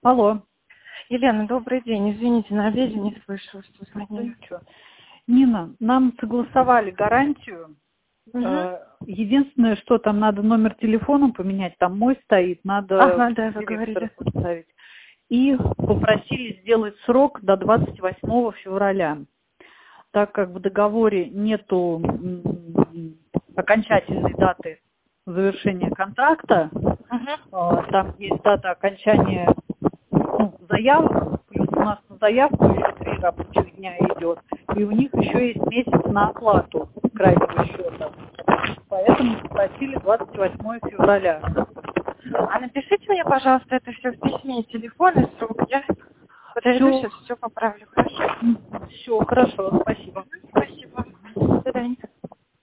Алло. Елена, добрый день. Извините, на обеде не слышала, что Да звонили. ничего. Нина, нам согласовали гарантию. Угу. Единственное, что там надо номер телефона поменять, там мой стоит, надо Ага, да, вы директора говорили. поставить. И попросили сделать срок до 28 февраля. Так как в договоре нету окончательной даты завершения контракта, Угу. там есть дата окончания заявок, плюс у нас на заявку еще 3 рабочих дня идет, и у них еще есть месяц на оплату крайнего счета. Поэтому попросили 28 февраля. А напишите мне, пожалуйста, это все в письме, телефон и срок. Я подойду, сейчас все поправлю. Хорошо? Все, хорошо, спасибо. Спасибо. До свидания.